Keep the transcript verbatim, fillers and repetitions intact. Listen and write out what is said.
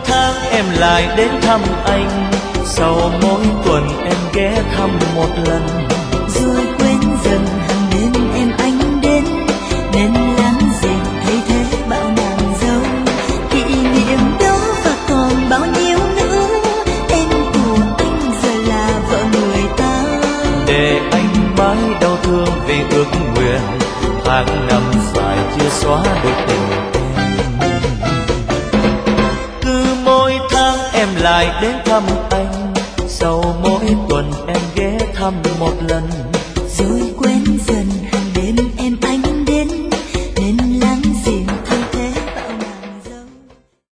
tháng em lại đến thăm anh, sau mỗi tuần em ghé thăm một lần. Rồi quên dần hàng đêm em anh đến, nên làm gì thay thế bao nàng dâu. Kỷ niệm đó và còn bao nhiêu nữa, em của anh giờ là vợ người ta. Để anh mãi đau thương vì ước nguyện, tháng năm dài chưa xóa được tình em. Cứ mỗi tháng em lại đến thăm anh, sau mỗi tuần em ghé thăm một lần.